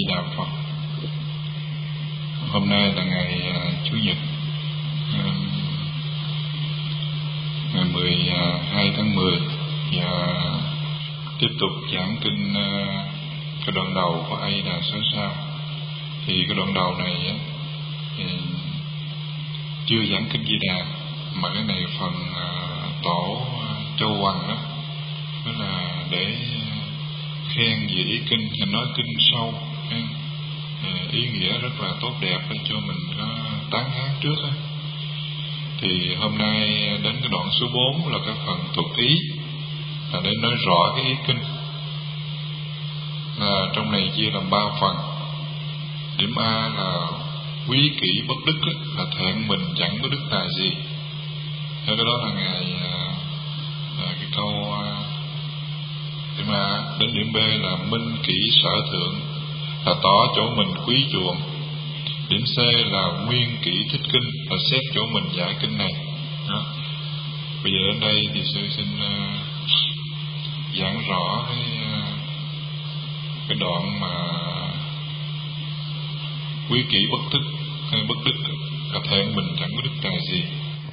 Di Đà Phật. Hôm nay là ngày Chủ nhật, ngày 12 tháng 10, và tiếp tục giảng kinh cái đoạn đầu của A Di Đà Sở Sao. Thì cái đoạn đầu này thì chưa giảng kinh Di Đà, mà cái này phần tổ Châu Hoằng đó, đó là để khen về ý kinh, thì nói kinh sâu, ý nghĩa rất là tốt đẹp để cho mình có tán thán trước đó. Thì hôm nay đến cái đoạn số 4 là cái phần thuật ý, là để nói rõ cái ý kinh. Trong này chia làm 3 phần. Điểm A là quý kỷ bất đức, là thẹn mình chẳng có đức tài gì. Theo cái đó là ngày cái câu điểm A. Đến điểm B là minh kỷ sở thượng, là tỏ chỗ mình quý chuộng. Điểm C là nguyên kỷ thích kinh, là xét chỗ mình giải kinh này đó. Bây giờ đến đây thì sư xin giảng rõ cái đoạn mà quý kỷ bất đức hay bất đức, là thẹn mình chẳng có đức tài gì.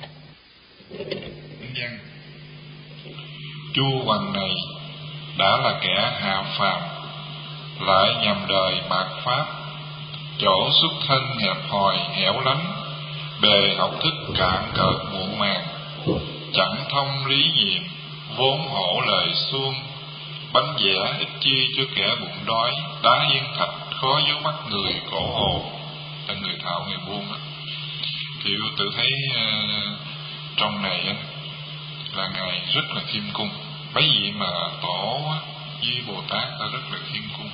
Văn: Chu Hoằng này đã là kẻ hạ phàm, lại nhằm đời mạt pháp, chỗ xuất thân hẹp hòi hẻo lánh, bề học thức cạn cợt muộn màng, chẳng thông lý nhiệm, vốn hổ lời suông, bánh vẽ ít chi cho kẻ bụng đói, đá yên thạch khó giấu mắt người cổ hồ. Là người thạo người buôn đó. Thì tự thấy trong này là ngài rất là khiêm cung. Bởi vì mà tổ với Bồ Tát là rất là khiêm cung,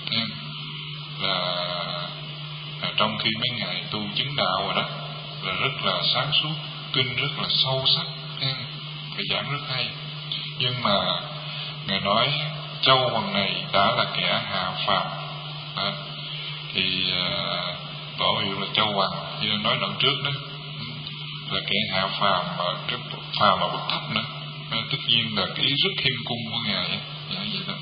là trong khi mấy ngài tu chứng đạo rồi đó, là rất là sáng suốt, kinh rất là sâu sắc, cái giảng rất hay. Nhưng mà ngài nói Châu Hoằng này đã là kẻ hạ phàm, thì tổ hiệu là Châu Hoằng, như nói đoạn trước đó, là kẻ hạ phàm, mà cái phàm mà bậc thấp nữa. Tất nhiên là cái ý rất khiêm cung của ngài, vậy đó.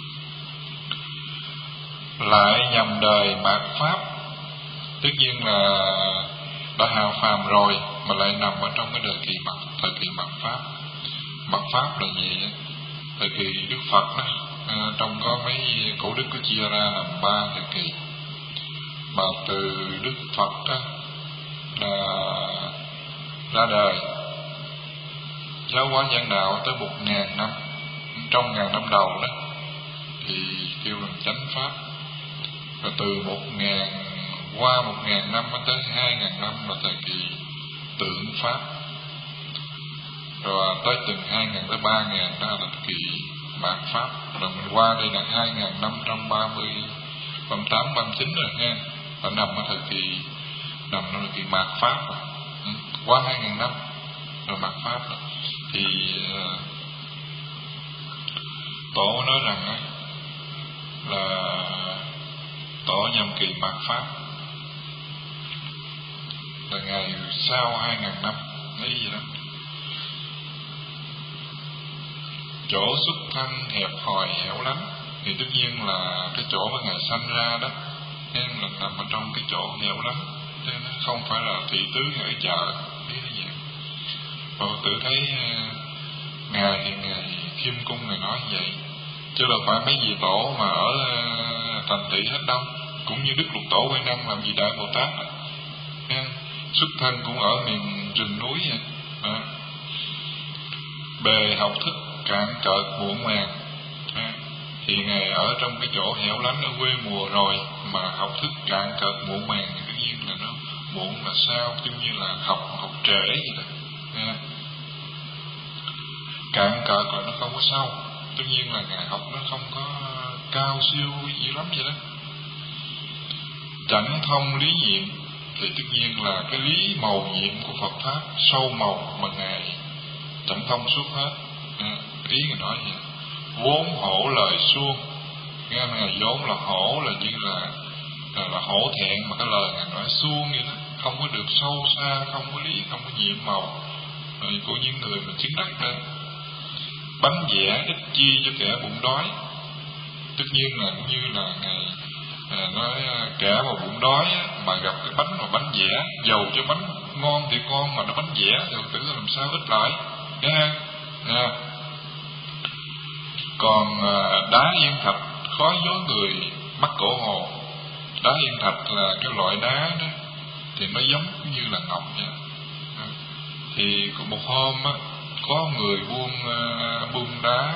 Lại nhằm đời mạt pháp, tất nhiên là đã hạ phàm rồi mà lại nằm ở trong cái thời kỳ mạt pháp. Mạt pháp là gì? Thời kỳ Đức Phật đó, trong có mấy cổ đức có chia ra làm 3 thời kỳ. Mà từ Đức Phật đó là ra đời giáo hóa giảng đạo tới 1000 năm, trong 1000 năm đầu đó thì kêu là chánh pháp. Rồi từ 1000 năm tới 2000 năm là thời kỳ tượng pháp. Rồi tới từng 2000 tới 3000 đó là thời kỳ mạt pháp. Rồi mình qua đây là 2538, 39 rồi nha. Và nằm ở thời kỳ mạt pháp rồi. Qua 2000 năm rồi mạt pháp rồi. Thì tổ nói rằng là tổ nhằm kỳ mạt pháp là ngày sau 2000 năm, thấy gì đó. Chỗ xuất thân hẹp hòi hẻo lánh, thì tất nhiên là cái chỗ mà ngài sanh ra đó, nên là nằm ở trong cái chỗ hẻo lánh, nên nó không phải là thị tứ ở chợ, thế như vậy. Và tự thấy ngài thì ngài khiêm cung, ngài nói vậy, chứ đâu phải mấy vị tổ mà ở thành thị hết đâu. Cũng như Đức Lục Tổ Huệ Năng làm gì Đại Bồ Tát, xuất thân cũng ở miền rừng núi vậy. Bề học thức cạn cợt muộn màng, thì ngài ở trong cái chỗ hẻo lánh ở quê mùa rồi mà học thức cạn cợt muộn màng, thì tất nhiên là nó muộn là sao, giống như là học trễ vậy đó. Cạn cợt là nó không có sâu, tất nhiên là ngài học nó không có cao siêu gì lắm vậy đó. Chẳng thông lý nhiệm, thì tất nhiên là cái lý màu nhiệm của Phật pháp sâu màu mà ngài chẳng thông suốt hết. Ý ngài nói vậy. Vốn hổ lời suông, nghe ngài vốn là hổ, là như là hổ thẹn, mà cái lời ngài nói suông vậy đó, không có được sâu xa, không có lý, không có nhiệm màu của những người mà chứng đắc lên. Bánh vẽ ít chi cho kẻ bụng đói, tất nhiên là như là ngài nói kẻ mà bụng đói mà gặp cái bánh mà bánh dẻ, dầu cho bánh ngon thì con mà nó bánh dẻ thì Phật tử làm sao ít lại nha. Còn đá yên thạch khó dối người mắc cổ hồ. Đá yên thạch là cái loại đá đó thì nó giống như là ngọc vậy. Thì một hôm á, có người buôn đá,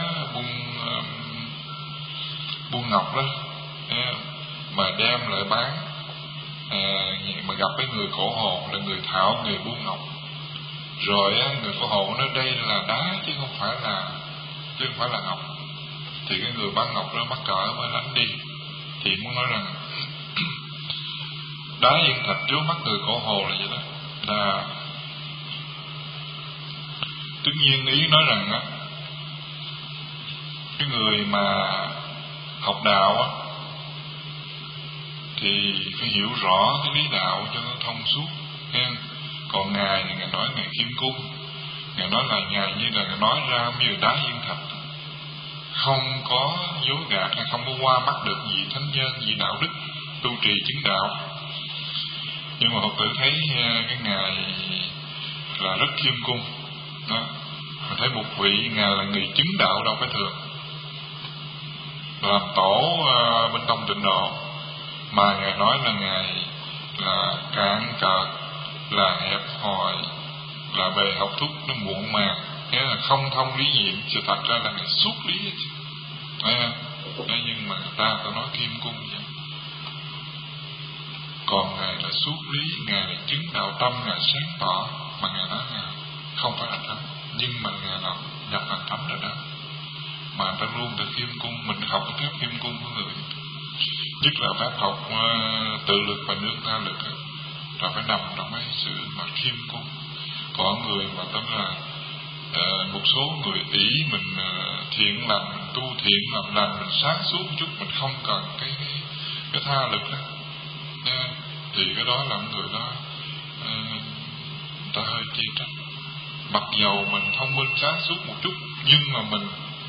buôn ngọc đó, mà đem lại bán, mà gặp cái người cổ hồ là người thạo nghề buôn ngọc. Rồi người cổ hồ nói đây là đá chứ không phải là ngọc. Thì cái người bán ngọc đó mắc cỡ mới đánh đi. Thì muốn nói rằng đá yên thạch trước mắt người cổ hồ là vậy đó. Là tất nhiên ý nói rằng á, cái người mà học đạo á thì phải hiểu rõ cái lý đạo cho nó thông suốt. Còn Ngài thì Ngài nói Ngài khiêm cung, Ngài nói là Ngài như là Ngài nói ra như đá yên thạch, không có dối gạt hay không có qua mắt được gì thánh nhân, gì đạo đức tu trì chứng đạo. Nhưng mà Phật tử thấy cái Ngài là rất khiêm cung đó. Thấy một vị Ngài là người chứng đạo đâu phải thường, làm tổ bên Tông Tịnh Độ, mà Ngài nói là Ngài là cạn cợt, là hẹp hòi, là bề học thúc nó muộn màng, nghĩa là không thông lý nhiệm. Sự thật ra là Ngài suốt lý đấy, nhưng mà người ta nói khiêm cung vậy. Còn Ngài là suốt lý, Ngài là chứng đạo tâm, Ngài sáng tỏ, mà Ngài nói Ngài không phải là thánh, nhưng mà Ngài là nhập thành thánh rồi đó. Mà ta luôn ta khiêm cung, mình học cái phép khiêm cung của người, nhất là phép học tự lực và nương tha lực là phải nằm trong cái sự mà khiêm cung. Có người mà tâm là một số người ý mình thiện lành, tu thiện làm lành, mình sáng suốt một chút, mình không cần cái tha lực đó. Thì cái đó là người đó ta hơi chê trách. Mặc dầu mình thông minh sáng suốt một chút, nhưng mà mình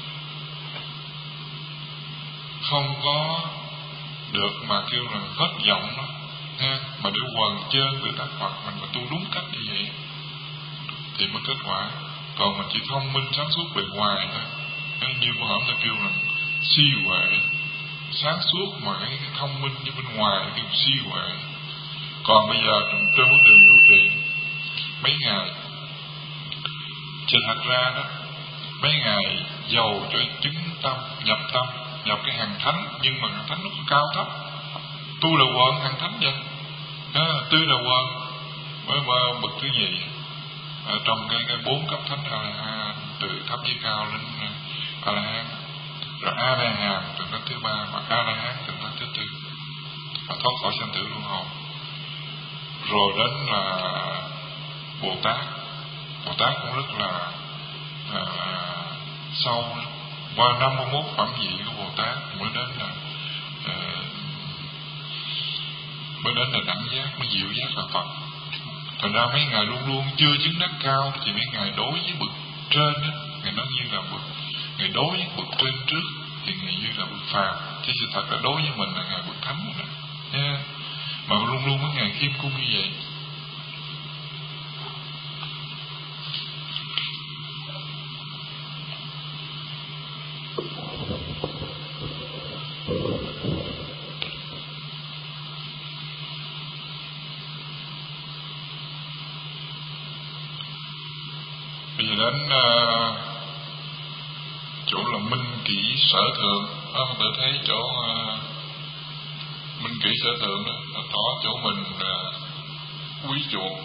không có được mà kêu là hết giọng đó, mà để quần chân từ tác Phật, mình mà tu đúng cách như vậy thì mới kết quả. Còn mình chỉ thông minh sáng suốt bề ngoài thôi, như của hổng ta kêu là si huệ, sáng suốt mà cái thông minh như bên ngoài kêu si huệ. Còn bây giờ trên con đường tu trì mấy ngày, chứ thật ra đó, mấy ngày giàu cho chứng tâm, nhập cái hàng thánh, nhưng mà hàng thánh nó cao thấp. Tu là quần hàng thánh vậy, tư là quần với bậc thứ nhì trong cái 4 cấp thánh A-la-hán, từ thấp với cao lên A-la-hán, rồi A-la-hán từ thánh thứ 3, mà A-la-hán từ thánh thứ 4, và thoát khỏi sanh tử luân hồi. Rồi đến là Bồ Tát cũng rất là sâu, qua 51 phẩm vị của Bồ Tát mới đến là đẳng giác, mới diệu giác là Phật. Thành ra mấy ngài luôn luôn chưa chứng đắc cao, thì mấy ngài đối với bậc trên đó, ngài nói như là ngài đối với bậc trên trước thì ngài như là bậc phàm, chứ sự thật là đối với mình là ngài bậc thánh rồi nha. Mà luôn luôn mấy ngài khiêm cung như vậy. Bây giờ đến chỗ là Minh Kỷ Sở Thượng đó, tôi thấy chỗ Minh Kỷ Sở Thượng đó, tỏ chỗ mình quý chuộng,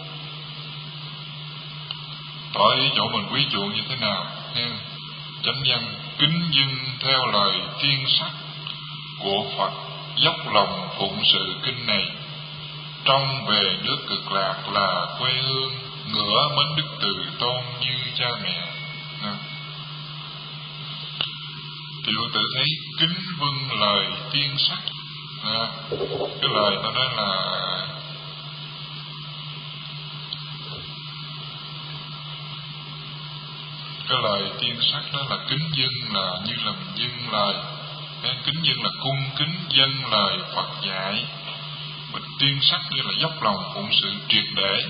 tỏ ý chỗ mình quý chuộng như thế nào nha. Chánh văn: kính dâng theo lời tiên sắc của Phật, dốc lòng phụng sự kinh này. Trong về nước Cực Lạc là quê hương, ngửa mến đức từ tôn như cha mẹ. Thì Phật tử thấy kính vâng lời tiên sắc. Cái lời ta nói là cái lời tiên sắc đó là kính dâng, là như là mình dâng lời Kính dân là cung kính dân lời Phật dạy, và tiên sắc như là dốc lòng phụng sự triệt để.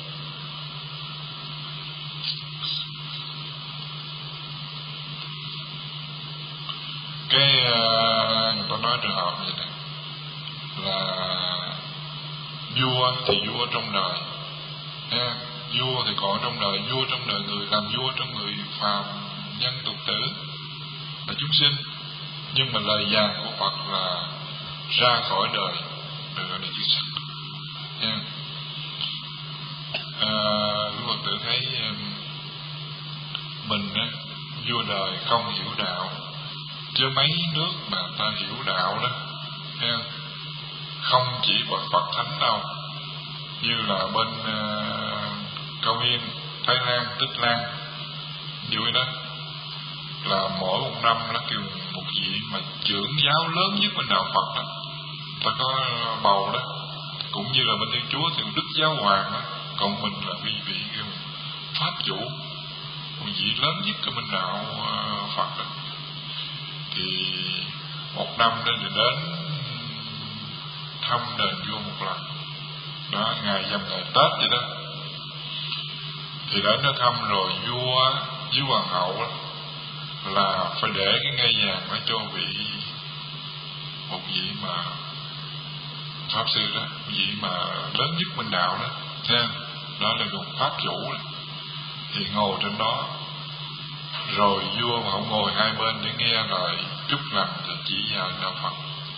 Người ta nói trường hợp vậy này, là vua thì vua trong đời, vua thì còn trong đời, vua trong đời người, làm vua trong người phàm nhân tục tử là chúng sinh. Nhưng mà lời giảng của Phật là ra khỏi đời, được gọi là chữ sắc. Quý Phật tử thấy mình vua đời không hiểu đạo, chứ mấy nước mà ta hiểu đạo đó, không chỉ bậc Phật thánh đâu, như là bên Cao Miên, Thái Lan, Tích Lan, vui đó, là mỗi một năm nó kêu một vị mà trưởng giáo lớn nhất bên đạo Phật đó, ta có bầu đó, cũng như là bên Thiên Chúa thì Đức Giáo Hoàng đó, còn mình là vị kêu Pháp Chủ, một vị lớn nhất của bên đạo Phật đó. Thì một năm đó thì đến thăm đền vua một lần đó, ngày dằm ngày Tết vậy đó, thì đến nó thăm rồi vua với hoàng hậu đó, là phải để cái ngai vàng đó cho một vị mà pháp sư đó, vị mà lớn nhất bên đạo đó, đó là dùng Pháp Chủ đó. Thì ngồi trên đó, rồi vua và hậu ngồi hai bên để nghe lời chúc lành và chỉ vào đạo Phật.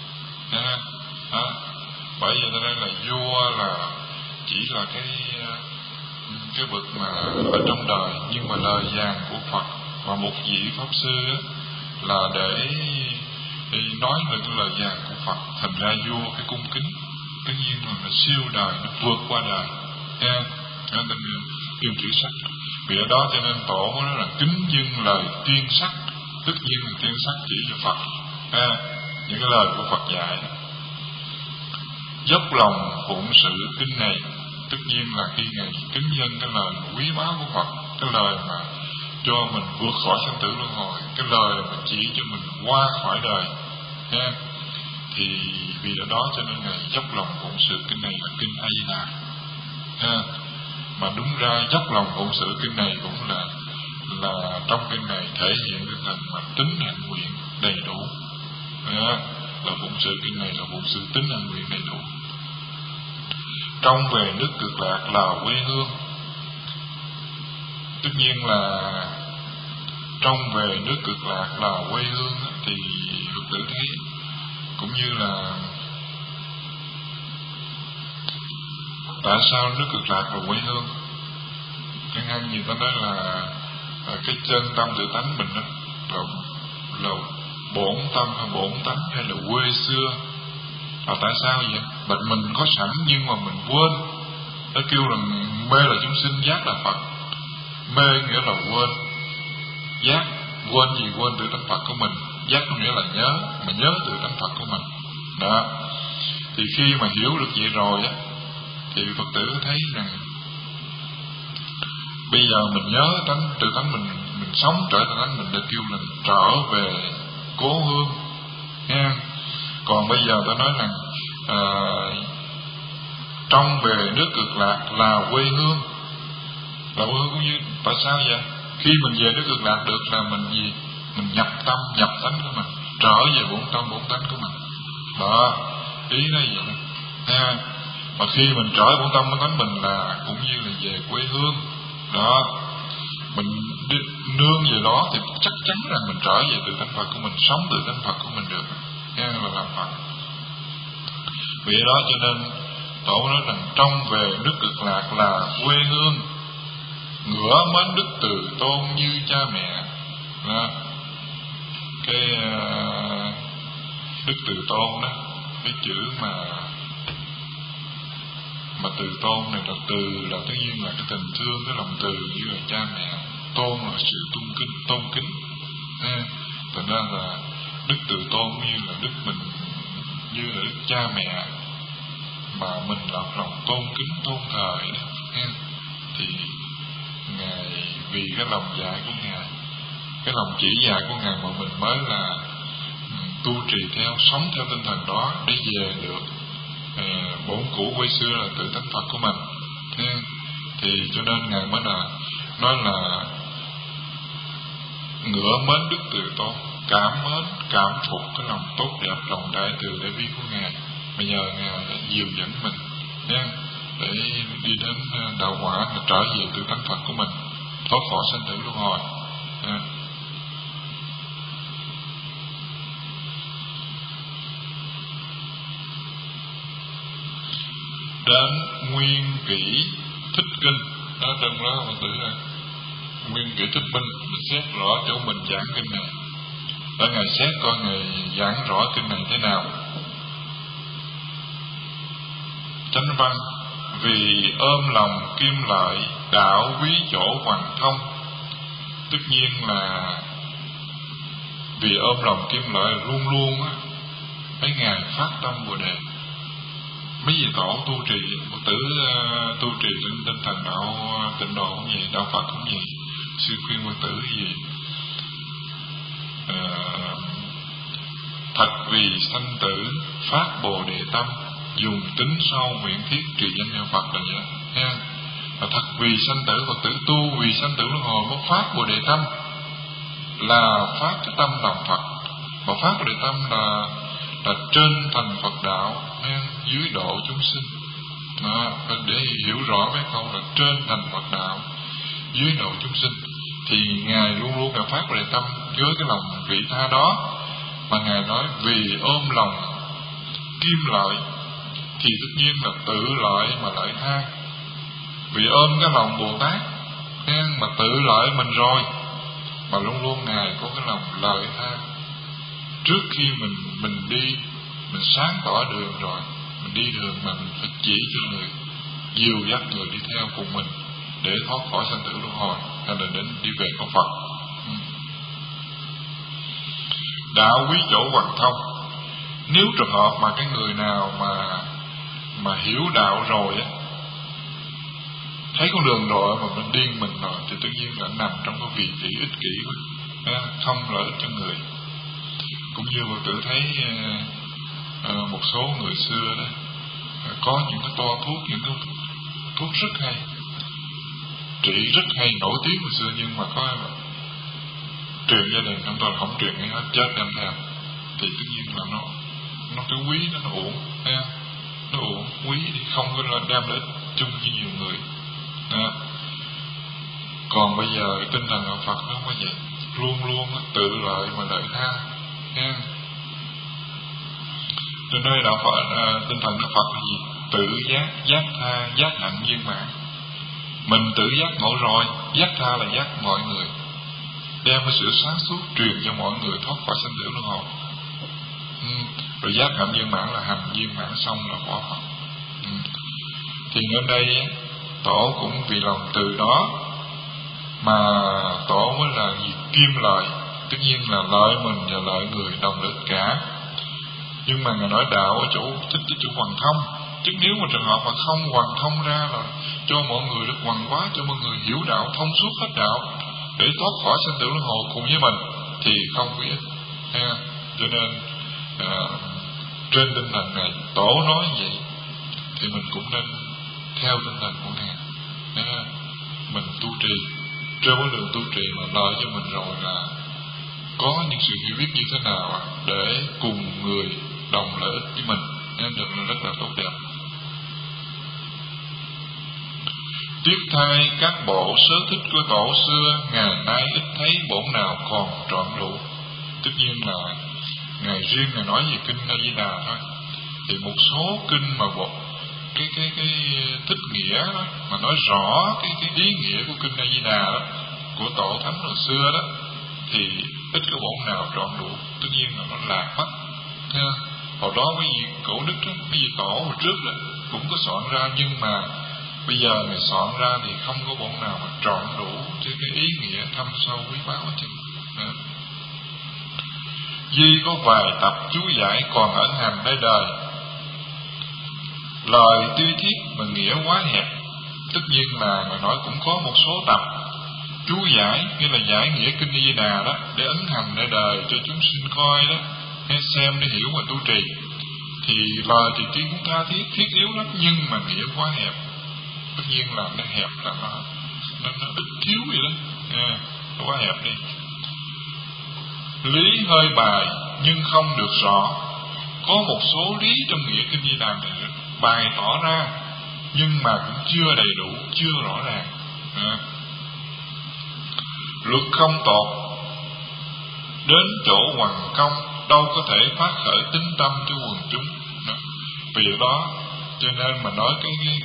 Bởi vì tôi nói là vua là chỉ là cái bậc mà ở trong đời, nhưng mà lời giảng của Phật và một vị pháp sư á, là để nói về cái lời giảng của Phật. Thành ra vua cái cung kính, cái nhiên là nó siêu đời, nó vượt qua đời, yêu chữ sắc. Vì ở đó cho nên tổ của nó là kính dâng lời tiên sắc, tất nhiên là tiên sắc chỉ cho Phật, những cái lời của Phật dạy. Dốc lòng phụng sự kinh này, tất nhiên là khi Ngài kính dân cái lời quý báu của Phật, cái lời mà cho mình vượt khỏi sinh tử luân hồi, cái lời mà chỉ cho mình qua khỏi đời, thì vì ở đó cho nên Ngài dốc lòng phụng sự kinh này là kinh A Di Đà. Mà đúng ra dốc lòng phụng sự kinh này cũng là trong kinh này thể hiện cái thần mà tính hạnh nguyện đầy đủ, là phụng sự kinh này là phụng sự tính hạnh nguyện đầy đủ. Trong về nước Cực Lạc là quê hương, tất nhiên là trong về nước Cực Lạc là quê hương, thì Phật tử thấy cũng như là tại sao nước Cực Lạc là quê hương. Chẳng hạn như ta nói là cái chân tâm tự tánh mình đó, là bổn tâm hay bổn tánh hay là quê xưa. Tại sao vậy? Mình có sẵn nhưng mà mình quên. Nó kêu là mê là chúng sinh, giác là Phật. Mê nghĩa là quên, giác quên gì? Quên tự tánh Phật của mình. Giác có nghĩa là nhớ, mà nhớ tự tánh Phật của mình đó. Thì khi mà hiểu được vậy rồi á, thì Phật tử thấy rằng bây giờ mình nhớ tự tánh mình sống trở tự tánh mình, được kêu là trở về cố hương nha. Còn bây giờ ta nói rằng trong về nước Cực Lạc là quê hương, là quê hương cũng như tại sao vậy? Khi mình về nước Cực Lạc được là mình gì? Mình nhập tâm, nhập tánh của mình, trở về bổn tâm, bổn tánh của mình đó, ý nó vậy ha. Mà khi mình trở bổn tâm, bổn tánh mình là cũng như là về quê hương đó. Mình đi nương về đó thì chắc chắn là mình trở về tự tánh Phật của mình, sống tự tánh Phật của mình được, nghe là làm Phật. Vì đó cho nên Tổ nói rằng trong về nước Cực Lạc là quê hương, ngửa mến Đức Từ Tôn như cha mẹ đó. Cái Đức Từ Tôn đó, cái chữ mà Từ Tôn này là từ là tất nhiên là cái tình thương, cái lòng từ như là cha mẹ. Tôn là sự tôn kính. Thành ra là Đức Từ Tôn như là Đức mình, như là Đức cha mẹ mà mình là lòng tôn kính, tôn thờ đó. Thì Ngài vì cái lòng dạy của Ngài, cái lòng chỉ dạy của Ngài mà mình mới là tu trì theo, sống theo tinh thần đó để về được bổn cũ quê xưa là tự tánh Phật của mình. Thế thì cho nên Ngài mới là nói là ngửa mến đức từ tôn, cảm mến, cảm phục cái lòng tốt đẹp, lòng đại từ đại bi của Ngài. Bây giờ Ngài dìu dẫn mình nha, để đi đến đạo quả, là trở về tự tánh Phật của mình, thoát khỏi sanh tử luân hồi. Đến nguyên kỷ thích kinh đó, trong đó mình tự là nguyên kỷ thích minh xét rõ chỗ mình giảng kinh này. Để Ngài xét coi Ngài giảng rõ kinh này thế nào. Chánh văn: vì ôm lòng kim lợi, đạo quý chỗ hoàng thông. Tất nhiên là vì ôm lòng kim lợi luôn luôn á, mấy Ngài phát tâm Bồ Đề. Mấy vị tổ tu trì, một tử tu trì trên tinh thần đạo Tịnh Độ cũng vậy, đạo Phật cũng vậy. Sư khuyên Phật tử gì? Thật vì sanh tử phát Bồ Đề tâm, dùng tính sâu nguyện thiết trì danh hiệu Phật là vậy ha. Thật vì sanh tử, Phật tử tu vì sanh tử luân hồi mới phát Bồ Đề tâm, là phát cái tâm lòng Phật. Mà phát Bồ Đề tâm là trên thành Phật đạo, dưới độ chúng sinh. Đó, để hiểu rõ mấy câu là trên thành Phật đạo, dưới độ chúng sinh, thì Ngài luôn luôn là phát Bồ Đề tâm với cái lòng vị tha đó. Mà Ngài nói vì ôm lòng kim lợi thì tất nhiên là tự lợi mà lợi tha. Vì ôm cái lòng Bồ Tát mà tự lợi mình rồi, mà luôn luôn Ngài có cái lòng lợi tha. Trước khi mình đi, mình sáng tỏ đường rồi, mình đi đường mà mình phải chỉ cho người, dìu dắt người đi theo cùng mình để thoát khỏi sanh tử luân hồi, hay là đến đi về con Phật. Đạo quý chỗ hoàng thông. Nếu trường hợp mà cái người nào mà hiểu đạo rồi á, thấy con đường rồi mà mình điên mình rồi, thì tự nhiên là nằm trong cái vị trí ích kỷ, không lợi ích cho người. Cũng như Phật tử thấy một số người xưa đó có những cái toa thuốc, những cái thuốc rất hay, trị rất hay, nổi tiếng hồi xưa, nhưng mà có truyền gia đình trong tôi là không truyền ngay hết, chết đem theo, thì tất nhiên là nó cái quý nó uổng, nó uổng, quý thì không có là đem lợi ích chung với nhiều người. Còn bây giờ tinh thần đạo Phật nó không có vậy, luôn luôn tự lợi mà lợi tha. Trên đây đạo Phật, tinh thần đạo Phật là gì? Tự giác, giác tha, giác hạnh viên mãn. Mình tự giác ngộ rồi, giác tha là giác mọi người, đem cái sự sáng suốt truyền cho mọi người thoát khỏi sanh tử luân hồi. Rồi giác hạnh viên mãn là hành viên mãn xong là quả Phật. Thì đến đây Tổ cũng vì lòng từ đó mà Tổ mới là gì? Kim lợi. Tất nhiên là lợi mình và lợi người đồng lợi cả. Nhưng mà Ngài nói đạo ở chỗ thích cái chỗ hoàn thông. Chứ nếu mà trường hợp mà không hoàn thông ra là cho mọi người được hoàn quá, cho mọi người hiểu đạo, thông suốt hết đạo để thoát khỏi sanh tử luân hồi cùng với mình, thì không có ích. Cho nên trên tinh thần này Tổ nói vậy thì mình cũng nên theo tinh thần của Ngài. Mình tu trì trên con đường tu trì mà lợi cho mình rồi là có những sự hiểu biết như thế nào để cùng người đồng lợi ích với mình, nên được là rất là tốt đẹp. Tiếp thay các bộ sớ thích của Tổ xưa, ngày nay ít thấy bổn nào còn trọn đủ. Tất nhiên là Ngài riêng Ngài nói về kinh A Di Đà thôi, thì một số kinh mà bộ cái thích nghĩa đó, mà nói rõ cái ý nghĩa của kinh A Di Đà đó, của Tổ Thánh hồi xưa đó, thì ít có bổn nào trọn đủ. Tất nhiên là nó lạc mất. Hồi đó mấy vị cổ đức đó, mấy vị Tổ hồi trước đó cũng có soạn ra, nhưng mà bây giờ Ngài soạn ra thì không có bổn nào mà trọn đủ cho cái ý nghĩa thâm sâu quý báu hết trơn. Duy có vài tập chú giải còn ẩn hành nơi đời, lời tuy thiết mà nghĩa quá hẹp. Tất nhiên là Ngài nói cũng có một số tập chú giải, nghĩa là giải nghĩa kinh A Di Đà đó, để ấn hành nơi đời cho chúng sinh coi đó, hay xem để hiểu mà tu trì, thì lời thì trí cũng tha thiết, thiết yếu lắm, nhưng mà nghĩa quá hẹp. Tất nhiên là nó hẹp là nó ít thiếu vậy đó, nó quá hẹp đi. Lý hơi bài nhưng không được rõ. Có một số lý trong nghĩa Kinh Di Đà này bày tỏ ra, nhưng mà cũng chưa đầy đủ, chưa rõ ràng. Luật không tột đến chỗ hoằng công, đâu có thể phát khởi tính tâm cho quần chúng. Vì đó cho nên mà nói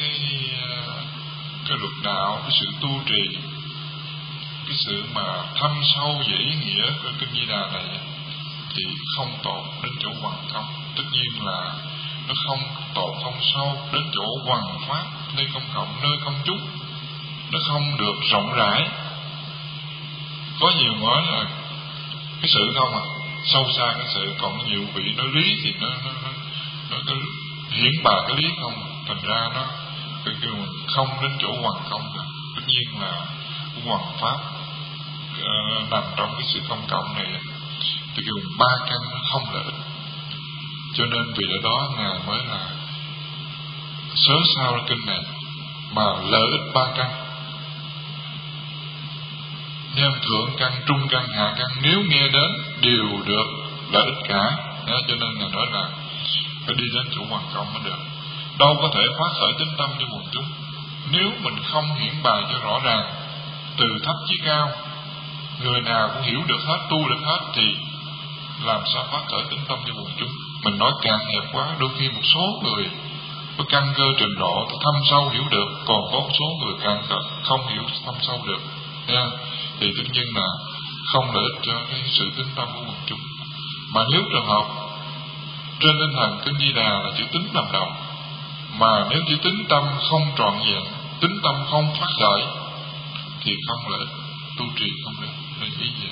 cái luật đạo, cái sự tu trì, cái sự mà thâm sâu về ý nghĩa của Kinh Di Đà này thì không tột đến chỗ hoằng công. Tất nhiên là nó không tột, không sâu đến chỗ hoằng pháp, nơi công cộng, nơi công chúng. Nó không được rộng rãi. Có nhiều nói là cái sự không sâu xa cái sự, còn nhiều vị nói lý thì nó hiển bày cái lý không, thành ra nó kêu không đến chỗ hoằng công được. Tất nhiên là hoằng pháp nằm trong cái sự công cộng này thì kêu ba căn nó không lợi ích. Cho nên vì ở đó Ngài mới là sớ sao ra kinh này mà lợi ích ba căn. Nên thượng căn, trung căn, hạ căn nếu nghe đến đều được lợi ích cả. Cho nên là nói là phải đi đến chỗ hoằng công mới được. Đâu có thể phát khởi tính tâm cho quần chúng nếu mình không hiển bày cho rõ ràng, từ thấp chí cao, người nào cũng hiểu được hết, tu được hết, thì làm sao phát khởi tính tâm cho quần chúng. Mình nói càng hẹp quá, đôi khi một số người có căn cơ trình độ thâm sâu hiểu được, còn có một số người càng không hiểu thâm sâu được, thì tất nhiên là không lợi ích cho cái sự tính tâm của quần chúng. Mà nếu trường hợp trên tinh thần Kinh Di Đà là chữ tính làm đầu, mà nếu chữ tính tâm không trọn vẹn, tính tâm không phát khởi, thì không lợi ích, tu trì không được, nên ý gì.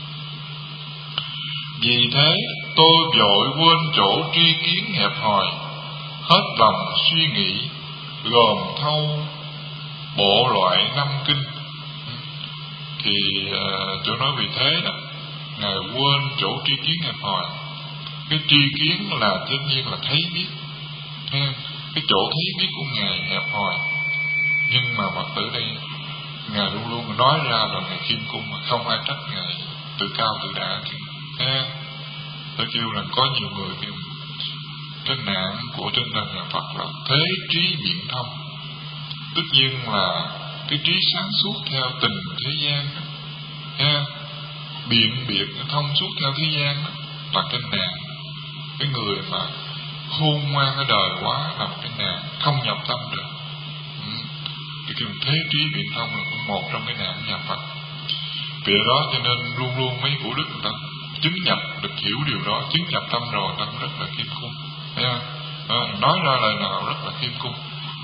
Vì thế tôi vội quên chỗ tri kiến hẹp hòi, hết lòng suy nghĩ, gồm thâu bộ loại 5 kinh. Thì chỗ nói vì thế đó, Ngài quên chỗ tri kiến hẹp hòi. Cái tri kiến là tất nhiên là thấy biết, cái chỗ thấy biết của Ngài hẹp hòi. Nhưng mà Phật tử đây, Ngài luôn luôn nói ra là Ngài khiêm cung, mà không ai trách Ngài tự cao tự đại. Tôi kêu là có nhiều người kêu cái nạn của trên đời nhà Phật là thế trí biện thông. Tất nhiên là cái trí sáng suốt theo tình thế gian đó, biện biệt thông suốt theo thế gian đó, là cái nạn. Cái người mà khôn ngoan ở đời quá là cái nạn, không nhập tâm được. Cái kêu thế trí biện thông là cũng một trong cái nạn nhà Phật. Vì đó cho nên luôn luôn mấy cổ đức người ta chứng nhập được hiểu điều đó, chứng nhập tâm rồi ta cũng rất là khiêm cung. Nói ra lời nào rất là khiêm cung.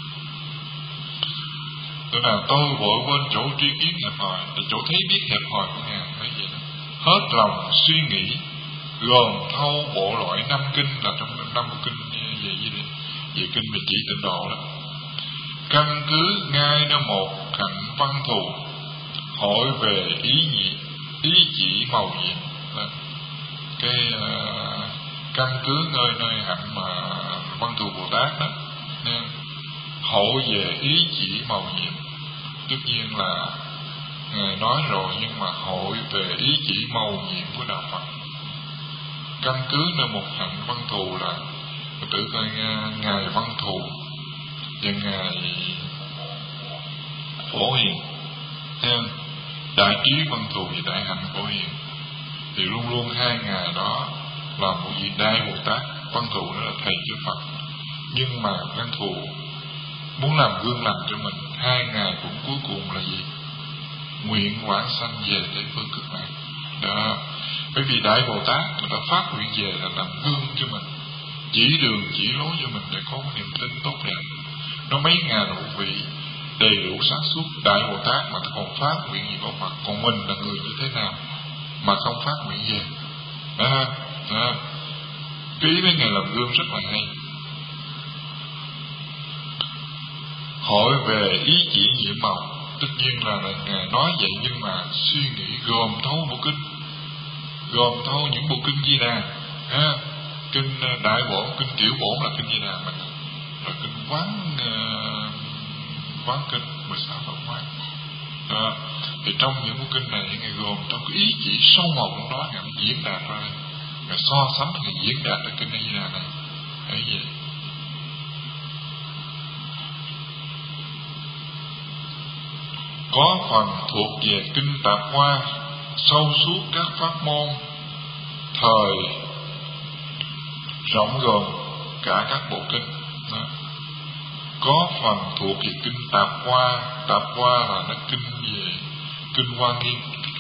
Tức là tôi vội quên chỗ tri kiến hẹp hòi, chỗ thấy biết hẹp hòi của Ngài nói vậy đó. Hết lòng suy nghĩ, gồm thâu bộ loại 5 kinh, là trong 5 kinh về kinh về chỉ tịnh độ đó. Căn cứ ngay đó một hạnh văn thù, hỏi về ý chỉ màu nhiệm. Cái căn cứ nơi hạnh mà Văn Thù Bồ Tát đó, nên hội về ý chỉ màu nhiệm. Tất nhiên là Ngài nói rồi, nhưng mà hội về ý chỉ màu nhiệm của đạo Phật. Căn cứ nơi một hạnh Văn Thù là tự coi Ngài Văn Thù và Ngài Phổ Hiền, Đại Trí Văn Thù và Đại Hạnh Phổ Hiền, thì luôn luôn hai Ngài đó là một vị Đại Bồ Tát. Văn Thù đó là thầy chư Phật, nhưng mà Văn Thù muốn làm gương lành cho mình. Hai Ngài cũng cuối cùng là gì? Nguyện vãng sanh về Tây phương cực lạc đó. Bởi vì Đại Bồ Tát người ta phát nguyện về là làm gương cho mình, chỉ đường chỉ lối cho mình để có một niềm tin tốt đẹp. Nó mấy ngàn đủ vị đầy đủ sáng suốt, Đại Bồ Tát mà còn phát nguyện gì có Phật. Còn mình là người như thế nào mà không phát nguyện về? Cái ý với Ngài làm gương rất là hay. Hỏi về ý chỉ nhiệm màu, tất nhiên là Ngài nói vậy, nhưng mà suy nghĩ gồm thấu bộ kinh, gồm thấu những bộ kinh Di Đà, Kinh Đại Bổn, kinh Tiểu Bổn là kinh Di Đà mình, rồi kinh Quán kinh 16 Pháp Quán. Thì trong những bộ kinh này Ngài gồm trong cái ý chỉ sâu màu trong đó, Ngài diễn đạt ra đây, Ngài so sánh, Ngài diễn đạt ra kinh Di Đà này. Đấy vậy. Có phần thuộc về kinh Tạp Hoa, sâu suốt các pháp môn, thời rộng gồm cả các bộ kinh. Có phần thuộc về kinh Tạp Hoa. Tạp Hoa là nó kinh về kinh Hoa Nghiêm.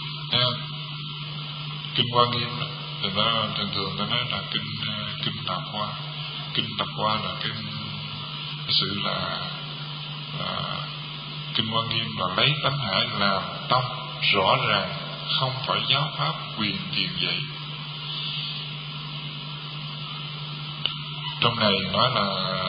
Kinh Hoa Nghiêm thì nó thường ta nói là kinh Tạp Hoa. Kinh Tạp Hoa là cái sự là kinh Hoa Nghiêm là lấy tánh hải làm tông, rõ ràng, không phải giáo pháp quyền truyền dạy. Trong này nói là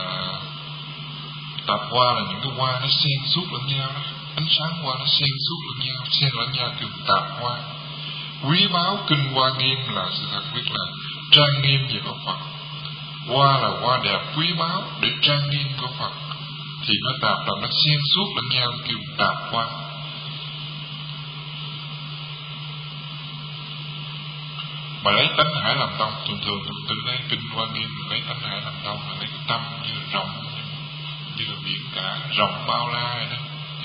Tạp Hoa là những cái hoa nó xen suốt lẫn nhau đó, ánh sáng hoa nó xen suốt lẫn nhau, xen lẫn nhau kêu Tạp Hoa. Quý báu kinh Hoa Nghiêm là sự thật biết là trang nghiêm về của Phật. Hoa là hoa đẹp quý báu để trang nghiêm của Phật, thì nó tạp là nó xen suốt lẫn nhau kêu Tạp Hoa. Mà lấy tánh hải làm tông, thường từ đây kinh Hoa Nghiêm lấy tánh hải làm tông, là lấy cái tâm như là rộng, như là biển cả rộng bao la đó.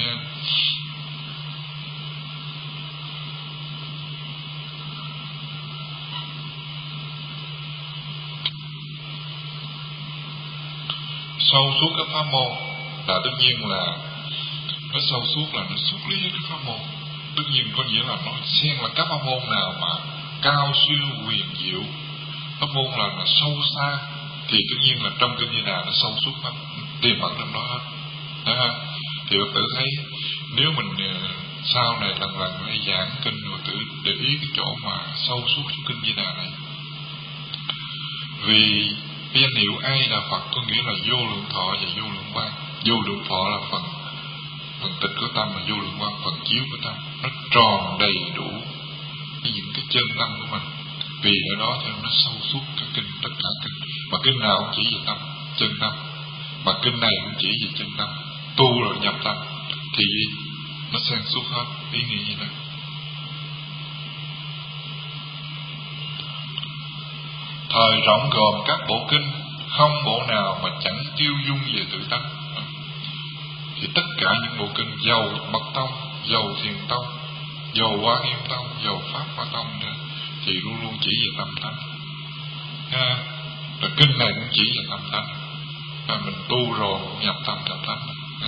Sâu suốt các pháp môn là tất nhiên là nó sâu suốt là nó xuất lý các pháp môn. Tất nhiên có nghĩa là nó xen là các pháp môn nào mà cao siêu huyền diệu, pháp môn là sâu xa, thì tất nhiên là trong kinh Di Đà nó sâu suốt lắm, tiềm ẩn trong đó hết. Thì Phật tử thấy nếu mình sau này lần hay giảng kinh, Phật tử để ý cái chỗ mà sâu suốt trong kinh Di Đà này. Vì danh hiệu ai là Phật có nghĩa là vô lượng thọ và vô lượng quang. Vô lượng thọ là phần tịch của tâm, và vô lượng quang phần chiếu của tâm. Nó tròn đầy đủ những cái chân tâm của mình. Vì ở đó cho nó sâu suốt cả kinh, tất cả kinh. Mà kinh nào cũng chỉ về tâm, chân tâm. Mà kinh này cũng chỉ về chân tâm. Tu rồi nhập tâm thì nó xen suốt hết, ý nghĩa như thế. Thời rộng gồm các bộ kinh, không bộ nào mà chẳng tiêu dung về tự tánh. Thì tất cả những bộ kinh, dầu Mật Tông, dầu Thiền Tông, dầu Hoa Nghiêm Tông, dầu Pháp Hoa Tông nữa, thì luôn luôn chỉ về tâm tánh. Rồi kinh này cũng chỉ về tâm tánh. Mình tu rồi nhập tâm nhập tánh.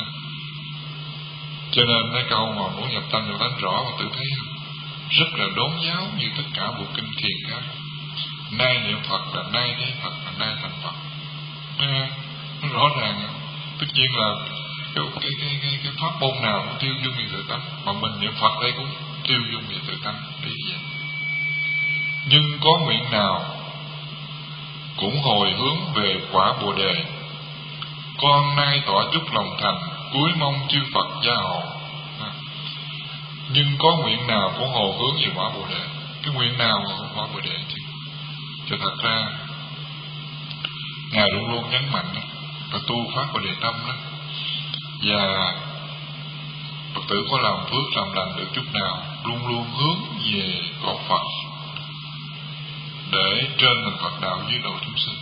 Cho nên cái câu mà muốn nhập tâm nhập tánh rõ, mà tự thấy rất là đốn giáo như tất cả bộ kinh thiền khác. Nay niệm Phật là nay thấy Phật, là nay thành Phật. Nó rõ ràng. Tất nhiên là cái pháp môn nào cũng tiêu dung về tự tánh, mà mình niệm Phật đây cũng tiêu dung về tự tánh. Để vậy. Nhưng có nguyện nào cũng hồi hướng về quả Bồ Đề. Con nay tỏ chút lòng thành, cuối mong chư Phật gia hộ. Nhưng có nguyện nào cũng hồi hướng về quả Bồ Đề. Cái nguyện nào mà quả Bồ Đề chứ? Cho thật ra Ngài luôn luôn nhấn mạnh đó, và tu pháp Bồ Đề tâm đó. Và Phật tử có làm phước làm lành được chút nào, luôn luôn hướng về cõi Phật để trên thành Phật đạo dưới độ chúng sinh.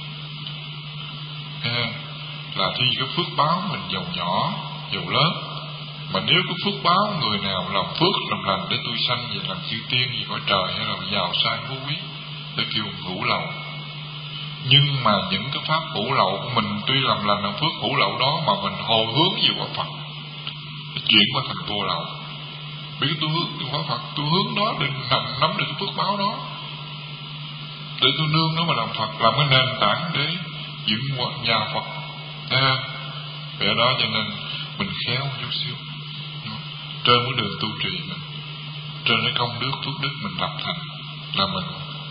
Là khi cái phước báo mình giàu nhỏ, giàu lớn, mà nếu cái phước báo người nào làm phước làm lành để tôi sanh về làm chư tiên gì cõi trời, hay là giàu sang phú quý, để kêu hữu lậu. Nhưng mà những cái pháp hữu lậu của mình tuy làm lành làm phước hữu lậu đó, mà mình hồi hướng về quả Phật, chuyển qua thành vô lậu. Biết tôi hướng quả Phật, tôi hướng đó để nắm được cái phước báo đó, để tôi nương nó mà làm Phật, làm cái nền tảng để dựng nhà Phật. Vậy đó cho nên mình khéo chút xíu trên cái đường tu trì mình, trên cái công đức phước đức mình lập thành, là mình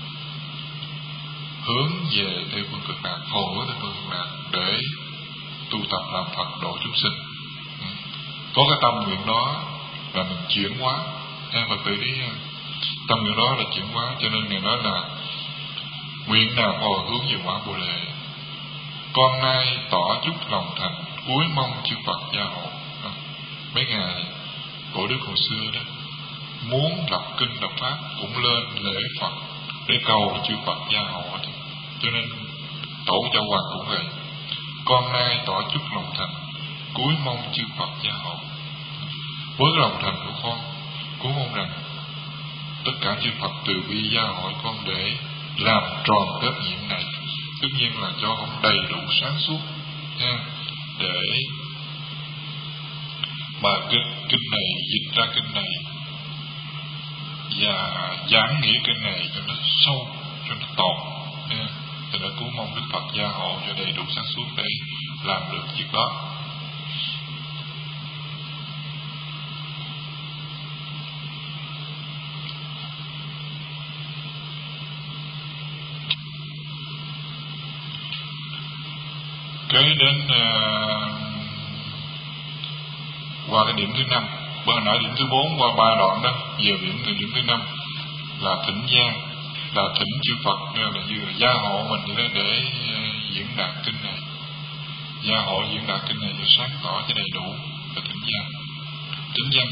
hướng về Tây Phương Cực Lạc, hồi hướng Tây Phương Cực Lạc để tu tập làm Phật độ chúng sinh. Có cái tâm nguyện đó là mình chuyển hóa. Phật tử đi, tâm nguyện đó là chuyển hóa. Cho nên Ngài nói là Nguyện nào hồi hướng về quả Bồ Đề. Con nay tỏ chút lòng thành, cúi mong chư Phật gia hộ. Mấy ngày cổ đức hồi xưa đó, muốn đọc kinh đọc pháp cũng lên lễ Phật để cầu chư Phật gia hộ. Cho nên tổ Châu Hoàng cũng vậy. Con nay tỏ chút lòng thành, cúi mong chư Phật gia hộ. Với lòng thành của con, cũng mong rằng tất cả chư Phật từ bi gia hội con để làm tròn trách nhiệm này. Tất nhiên là cho ông đầy đủ sáng suốt nha, để mà kinh này, dịch ra kinh này và giảng nghĩa kinh này cho nó sâu, cho nó toàn nha. Thì nó cũng mong Đức Phật gia hộ cho đầy đủ sáng suốt để làm được việc đó. Kế đến qua cái điểm thứ 5, bữa nãy điểm thứ 4 qua 3 đoạn đó, giờ điểm thứ 5 là thỉnh gia, là thỉnh chư Phật là như là gia hộ mình vậy đó, để diễn đạt kinh này, gia hộ diễn đạt kinh này cho sáng tỏ cho đầy đủ, là thỉnh gia. Thỉnh dân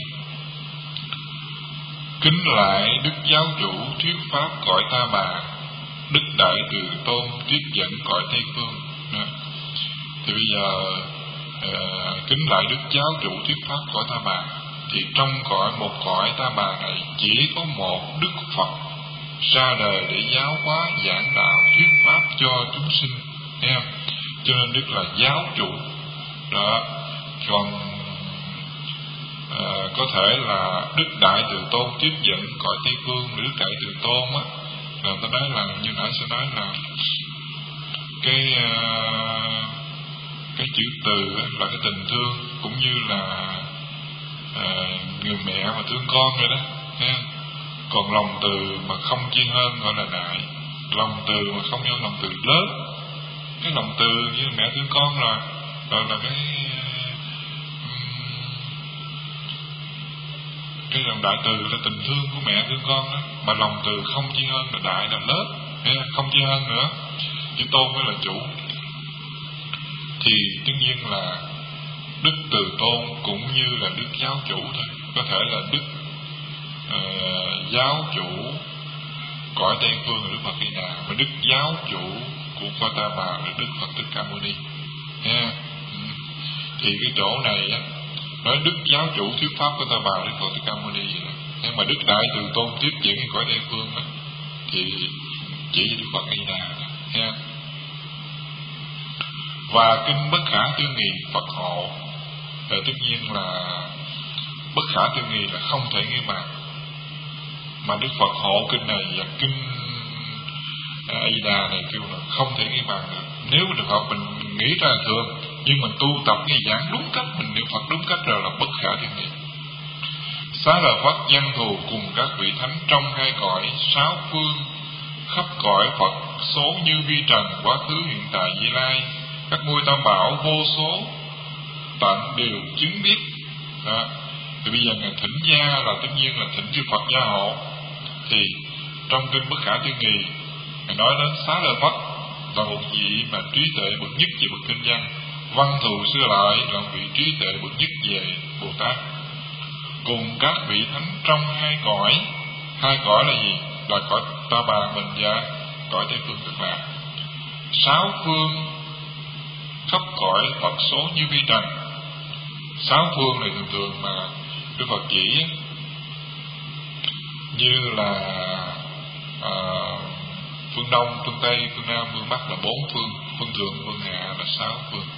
kính lại Đức Giáo Chủ thuyết pháp cõi Ta Bà, Đức Đại Từ Tôn tiếp dẫn cõi Tây Phương. Thì bây giờ kính lại Đức Giáo Chủ thuyết pháp cõi Ta Bà, thì trong một cõi Ta Bà này chỉ có một Đức Phật ra đời để giáo hóa giảng đạo thuyết pháp cho chúng sinh, thấy không? Cho nên Đức là Giáo Chủ đó. Còn có thể là Đức Đại Từ Tôn tiếp dẫn cõi Tây Phương. Đức Đại Từ Tôn á, là ta nói là như nãy sẽ nói là cái chữ từ là cái tình thương, cũng như là người mẹ mà thương con vậy đó nha. Còn lòng từ mà không chi hơn gọi là đại. Lòng từ mà không như lòng từ lớn. Cái lòng từ như mẹ thương con là cái lòng đại từ là tình thương của mẹ thương con đó. Mà lòng từ không chi hơn là đại, là lớn, không chi hơn nữa. Chữ Tôn mới là chủ. Thì tất nhiên là Đức Từ Tôn cũng như là Đức Giáo Chủ thôi. Có thể là Đức Giáo Chủ cõi Tây Phương là Đức Phật Di Đà, và Đức Giáo Chủ của cõi Ta Bà là Đức Phật Thích Ca Mâu Ni nha. Thì cái chỗ này á, nói Đức Giáo Chủ thuyết pháp của Ta Bà Đức Phật Thích Ca Mâu Ni vậy đó. Nhưng mà Đức Đại Từ Tôn tiếp dẫn cõi Tây Phương á, thì chỉ Đức Phật Di Đà nha. Và kinh Bất Khả Tư Nghị Phật hộ, tất nhiên là Bất Khả Tư Nghị là không thể nghi bàn, mà Đức Phật hộ kinh này và kinh A Di Đà này kêu là không thể nghi bàn được. Nếu được hợp mình nghĩ ra là thường, nhưng mình tu tập nghe giảng đúng cách, mình niệm Phật đúng cách rồi là Bất Khả Tư Nghị. Xá Lợi Phất văn thù cùng các vị thánh trong hai cõi sáu phương, khắp cõi Phật số như vi trần, quá khứ hiện tại vị lai, các ngôi tam bảo vô số tận đều chứng biết đó. Thì bây giờ ngài thỉnh gia là tất nhiên là thỉnh chư Phật gia hộ. Thì trong kinh Bất Khả Tư Nghị ngài nói đến Xá Lợi Phất là một vị mà trí tuệ bậc nhất về bậc kinh văn. Văn thù xưa lại là một vị trí tuệ bậc nhất về Bồ Tát, cùng các vị thánh trong hai cõi. Hai cõi là gì? Là cõi Ta Bà mình và cõi Tây Phương Cực Lạc. Sáu phương khắp cõi Phật số như vi trần. Sáu phương này thường thường mà Đức Phật chỉ như là phương Đông, phương Tây, phương Nam, phương Bắc là bốn phương, phương Thượng, phương Hạ là sáu phương.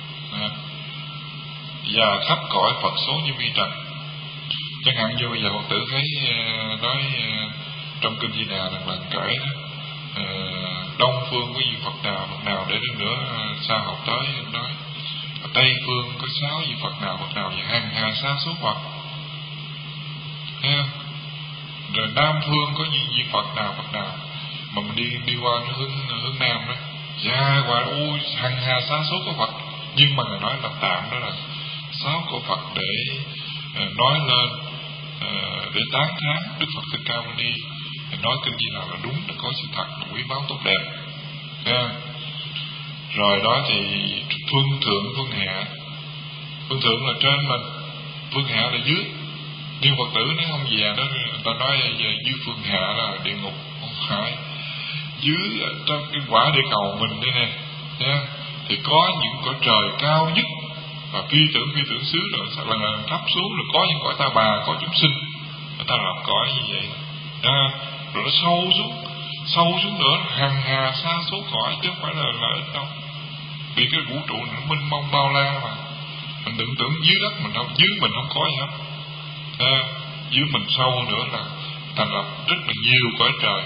Và khắp cõi Phật số như vi trần. Chẳng hạn như bây giờ Phật tử thấy nói trong kinh Di Đà lần kể Đông phương có gì Phật nào để đến nữa sao học tới nói Tây phương có 6 vị Phật nào và hàng hà sa số Phật, thấy không? Rồi Nam phương có gì vị Phật nào mà mình đi qua cái hướng Nam đó, ra qua ôi hàng hà sa số có Phật, nhưng mà người nói là tạm đó là 6 của Phật để nói lên để tán thán Đức Phật Thích Ca Mâu Ni, nói kinh Di Đà là đúng, là có sự thật, quý báu tốt đẹp. Rồi đó thì phương thượng phương hạ. Phương thượng là trên mình, phương hạ là dưới. Nhưng Phật tử nếu không về đó, người ta nói về dưới phương hạ là địa ngục, không phải. Dưới trong cái quả địa cầu mình đây nè, thì có những cõi trời cao nhất và phi tưởng xứ, rồi lần thấp xuống, rồi có những cõi ta bà, có chúng sinh, người ta làm cõi như vậy. Rồi nó sâu xuống nữa, hàng hà sa số cõi, chứ không phải là ít đâu. Vì cái vũ trụ nó mênh mông bao la mà. Mình đừng tưởng dưới đất mình không, dưới mình không có gì hết. Dưới mình sâu nữa là thành lập rất là nhiều cõi trời.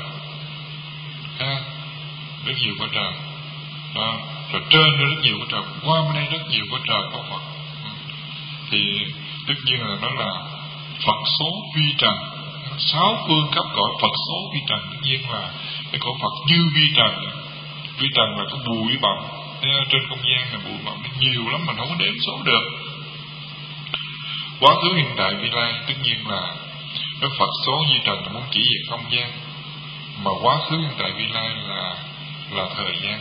Rất nhiều cõi trời. Rồi trên nữa rất nhiều cõi trời, qua bên đây rất nhiều cõi trời có Phật. Thì tất nhiên là nó là Phật số vi trần, 6 phương cấp cõi Phật số vi trần. Tất nhiên là cái cõi Phật như vi trần. Vi trần là cái bụi bặm trên không gian, là bụi bặm nhiều lắm, mình không có đếm số được. Quá khứ hiện tại vị lai, tất nhiên là cái Phật số vi trần là muốn chỉ về không gian, mà quá khứ hiện tại vị lai là thời gian.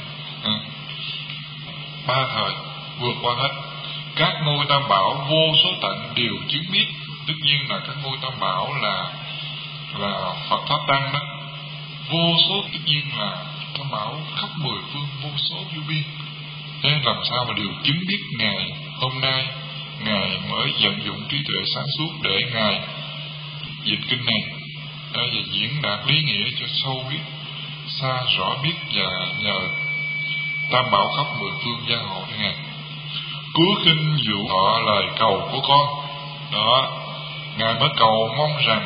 3 thời vượt qua hết. Các ngôi tam bảo vô số tận đều chứng biết. Tất nhiên là các ngôi tam bảo là Phật Pháp Tăng đó. Vô số, tất nhiên là tam bảo khắp 10 phương, vô số vô biên. Thế làm sao mà đều chứng biết Ngài hôm nay Ngài mới vận dụng trí tuệ sáng suốt để Ngài dịch kinh này và diễn đạt lý nghĩa cho sâu biết, xa rõ biết, và nhờ tam bảo khắp 10 phương gia hộ cho Ngài. Cứu kinh dụ họ lời cầu của con. Đó, Ngài mới cầu mong rằng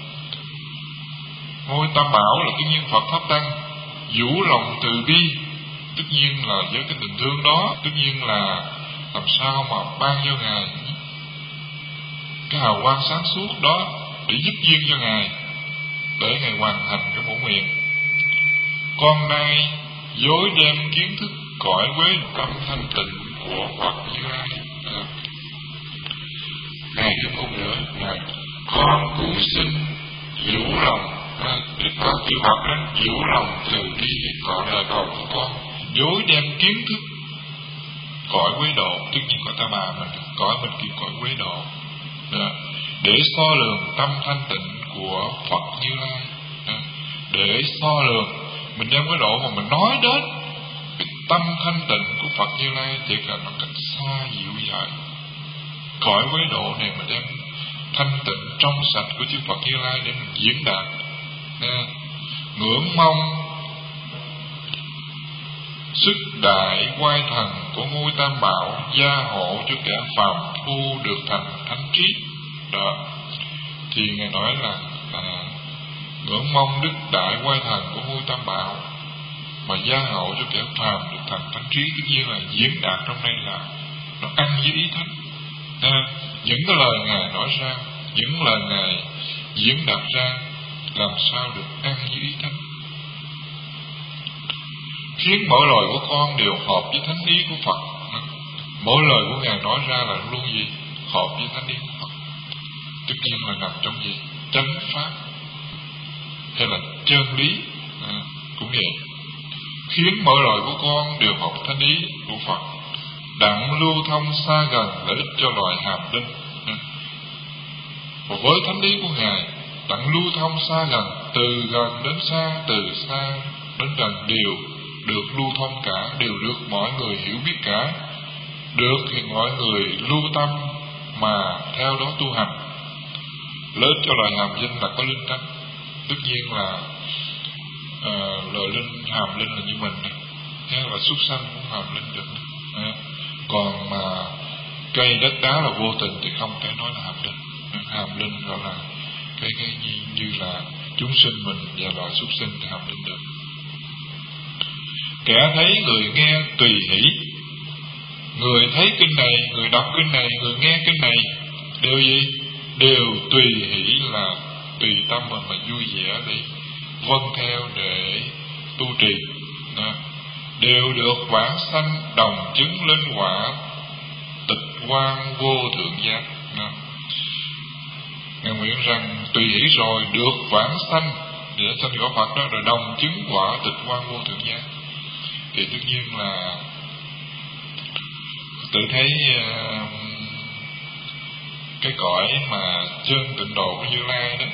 ngôi tam bảo là tất nhiên Phật Pháp Tăng vũ lòng từ bi. Tất nhiên là với cái tình thương đó, tất nhiên là làm sao mà ban cho Ngài cái hào quang sáng suốt đó để giúp duyên cho Ngài, để Ngài hoàn thành cái bổ nguyện. Con nay dối đem kiến thức cõi quế tâm thanh tịnh của Phật Như Lai. Ngài thêm một nữa là con cứu sinh vũ lòng, Đức Phật chư Phật đó vũ lòng từ bi cõi lời cầu của con, dối đem kiến thức cõi quế độ. Tất nhiên cõi ta bà mình, cõi mình kia cõi quế độ đó, để so lường tâm thanh tịnh của Phật Như Lai đó. Để so lường, mình đem quế độ mà mình nói đến cái tâm thanh tịnh của Phật Như Lai chỉ cần một cách xa dịu dàng. Cõi quế độ này mình đem thanh tịnh trong sạch của chư Phật Như Lai để mình diễn đạt. Ngưỡng mong sức đại quay thần của ngôi tam bảo gia hộ cho kẻ phàm phu được thành thánh trí đó. Thì Ngài nói là ngưỡng mong đức đại quay thần của ngôi tam bảo mà gia hộ cho kẻ phàm được thành thánh trí. Tất nhiên là diễn đạt trong đây là nó ăn với ý thánh. Những cái lời Ngài nói ra, những lời Ngài diễn đạt ra làm sao được ăn với ý thánh, khiến mỗi lời của con đều hợp với thánh ý của Phật. Mỗi lời của Ngài nói ra là luôn gì? Hợp với thánh ý của Phật. Tất nhiên là nằm trong gì? Chánh pháp hay là chân lý cũng vậy. Khiến mỗi lời của con đều hợp thánh ý của Phật, đặng lưu thông xa gần lợi ích cho loài hàm linh. Và với thánh ý của Ngài, đặng lưu thông xa gần, từ gần đến xa, từ xa đến gần đều được lưu thông cả, đều được mọi người hiểu biết cả, được thì mọi người lưu tâm mà theo đó tu hành. Lợi ích cho loài hàm linh là có linh tánh. Tất nhiên là loài linh hàm linh là như mình này, là súc sanh cũng hàm linh được. Còn mà cây đất đá là vô tình thì không thể nói là hàm linh. Hàm linh gọi là cái như là chúng sinh mình và loài súc sinh thì hàm linh được. Kẻ thấy người nghe tùy hỷ. Người thấy kinh này, người đọc kinh này, người nghe kinh này đều gì? Đều tùy hỷ là tùy tâm mình mà vui vẻ để vâng theo để tu trì. Đều được vãng sanh đồng chứng lên quả tịch quang vô thượng giác. Ngài nguyện rằng tùy hỷ rồi được vãng sanh để sanh quả Phật đó, rồi đồng chứng quả tịch quang vô thượng giác. thì tất nhiên là tự thấy cái cõi mà chân tịnh độ của Như Lai đó,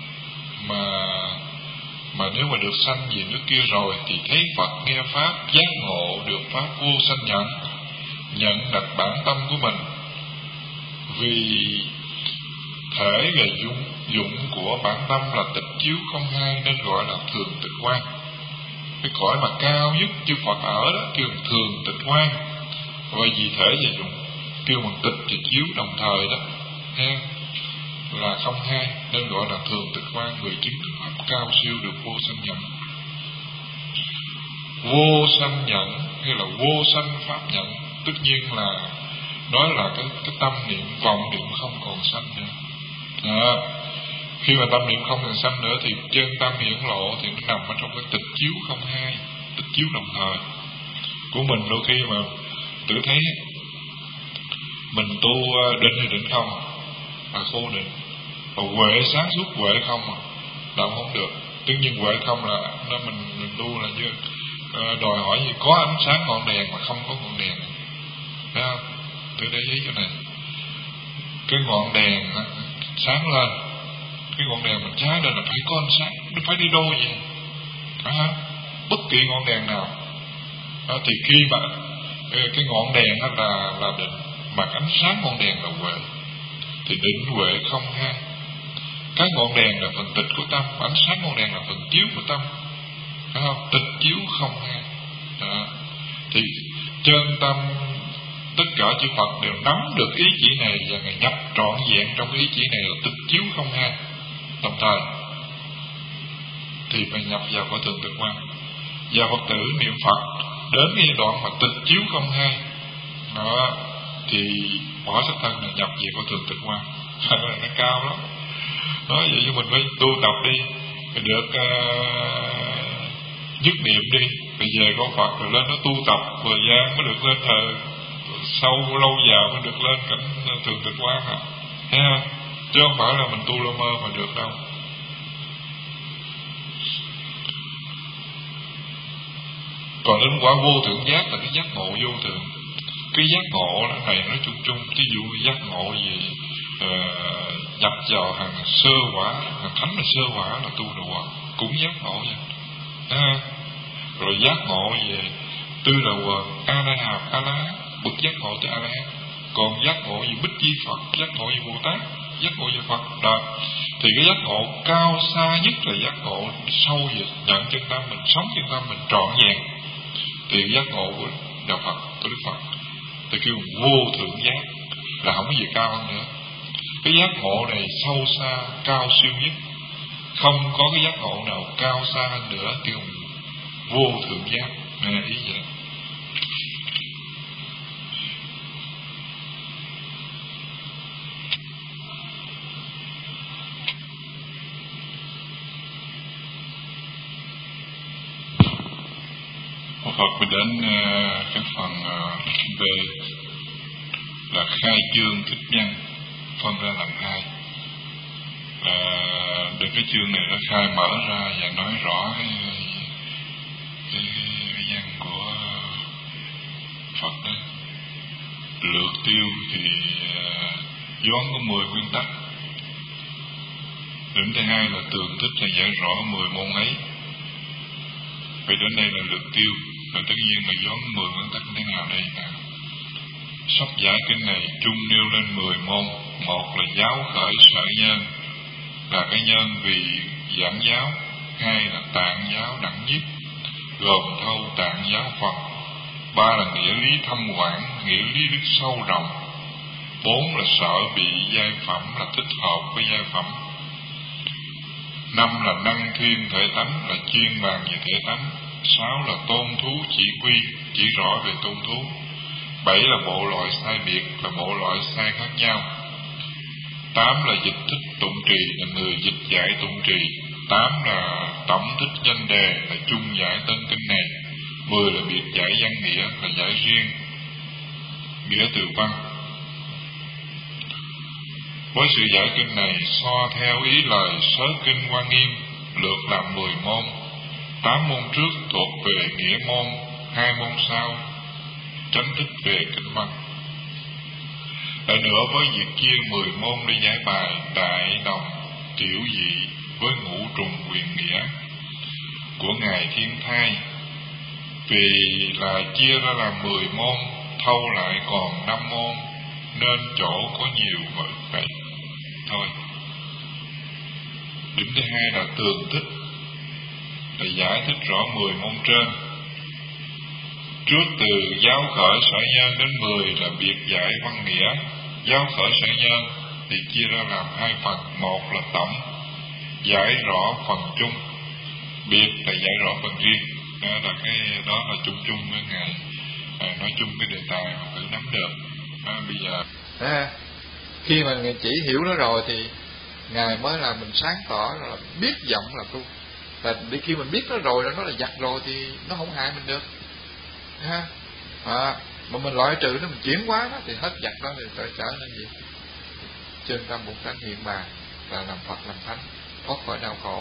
mà nếu mà được sanh về nước kia rồi thì thấy Phật nghe pháp giác ngộ được pháp vô sanh nhận đặt bản tâm của mình, vì thể và dụng của bản tâm là tịch chiếu không hai nên gọi là thường tịch quan. Cái cõi mà cao nhất chư Phật ở đó kêu thường tịch quan, và vì thể và dụng kêu bằng tịch và chiếu đồng thời đó, ha, là không hai nên gọi là thường tịch quan. Người chứng pháp cao siêu được vô sanh nhận. Vô sanh nhận hay là vô sanh pháp nhận, tất nhiên là đó là cái tâm niệm vọng niệm không còn sanh nữa. Khi mà tâm niệm không còn sanh nữa thì chân tâm hiển lộ thì nó nằm ở trong cái tịch chiếu không hai, tịch chiếu đồng thời của mình. Đôi khi mà tự thấy mình tu định thì định không mà khô định, và huệ sáng suốt huệ không là không được. Tất nhiên huệ không là nó mình tu là như đòi hỏi gì có ánh sáng ngọn đèn mà không có ngọn đèn, thấy không? Tôi để ý chỗ này, cái ngọn đèn sáng lên, cái ngọn đèn mình cháy lên là phải có ánh sáng, nó phải đi đôi vậy, bất kỳ ngọn đèn nào thì khi mà cái ngọn đèn đó là định, mà ánh sáng ngọn đèn là huệ, thì định huệ không hai. Cái ngọn đèn là phần tịch của tâm, ánh sáng ngọn đèn là phần chiếu của tâm, phải không? Tịch chiếu không hai. Thì chân tâm tất cả chư Phật đều nắm được ý chỉ này và Ngài nhập trọn vẹn trong cái ý chỉ này là tịch chiếu không hai. Đồng thời thì phải nhập vào cõi thường tịch quan. Và Phật tử niệm Phật đến cái giai đoạn mà tịch chiếu không hai đó, thì bỏ sắc thân là nhập về cõi thường tịch quan. Nó cao lắm. Nói vậy chứ mình phải tu tập đi, mình được dứt niệm đi, rồi về con Phật rồi lên nó tu tập thời gian mới được lên thờ sâu lâu dài mới được lên cảnh thường tịch quan hả? Thấy không? Chứ không phải là mình tu lơ mơ mà được đâu. Còn đến quả vô thượng giác là cái giác ngộ vô thượng. Cái giác ngộ này nói chung chung, ví dụ giác ngộ gì nhập vào hàng sơ quả, hàng thánh là sơ quả là tu đùa cũng giác ngộ vậy. Rồi giác ngộ về tư là quần a la hàm a la bậc giác ngộ tới a la hán. Còn giác ngộ về bích chi Phật, giác ngộ về Bồ Tát, giác ngộ về Phật đó, thì cái giác ngộ cao xa nhất là giác ngộ sâu về nhận chân tâm mình, sống chân tâm mình trọn vẹn, thì giác ngộ của đạo Phật, của Đức Phật thì kêu vô thượng giác, là không có gì cao hơn nữa. Cái giác ngộ này sâu xa, cao siêu nhất, không có cái giác ngộ nào cao xa hơn nữa, kêu vô thượng giác. Nghe ý vậy. Phật mới đến cái phần B là khai chương thích nhân, phân ra làm hai. Đến cái chương này nó khai mở ra và nói rõ cái văn của Phật đó. Lược tiêu thì vốn có 10 nguyên tắc. Đến thứ hai là tường thích là giải rõ 10 môn ấy. Vậy đến đây là lược tiêu. Và tất nhiên là vốn 10 nguyên tắc thế nào đây nè. Sắp giải kinh này chung nêu lên 10 môn. Một là giáo khởi sở nhân, là cái nhân vì giảng giáo. Hai là tạng giáo đẳng nhiếp, gồm thâu tạng giáo Phật. Ba là nghĩa lý thâm quảng, nghĩa lý rất sâu rộng. Bốn là sợ bị giai phẩm, là thích hợp với giai phẩm. Năm là năng thiên thể tánh, là chuyên bàn về thể tánh. Sáu là tôn thú chỉ quy, chỉ rõ về tôn thú. Bảy là bộ loại sai biệt, là bộ loại sai khác nhau. Tám là dịch thích tụng trì, là người dịch giải tụng trì. Tám là tổng thích danh đề, là chung giải tân kinh này. 10 là biệt giải văn nghĩa, là giải riêng nghĩa từ văn. Với sự giải kinh này so theo ý lời sớ kinh Hoa Nghiêm lược làm 10 môn. 8 môn trước thuộc về nghĩa môn, 2 môn sau tránh thức về kinh văn. Lại nữa, với việc chia 10 môn để giải bài đại đồng tiểu dị với ngũ trùng quyền nghĩa của ngài Thiên Thai, vì là chia ra làm 10 môn, thâu lại còn 5 môn, nên chỗ có nhiều bởi vậy thôi. Điểm thứ hai là tường thích, là giải thích rõ 10 môn trên. Trước từ giáo khởi sở nhân đến 10 là biệt giải văn nghĩa. Giáo khởi sở nhân thì chia ra làm 2 phần, một là tổng, giải rõ phần chung, biệt là giải rõ phần riêng. Đó là chung chung với ngài nói chung cái đề tài mà tự nắm được. Bây giờ khi mà ngài chỉ hiểu nó rồi thì ngài mới là mình sáng tỏ là biết vọng là tu. Là khi mình biết nó rồi, nó là giặt rồi thì nó không hại mình được ha. Mà mình loại trừ nó, mình chuyển hóa nó thì hết giặt đó thì trở nên gì? Chân tâm bổn tánh hiện bàn là làm Phật làm Thánh, thoát khỏi đau khổ.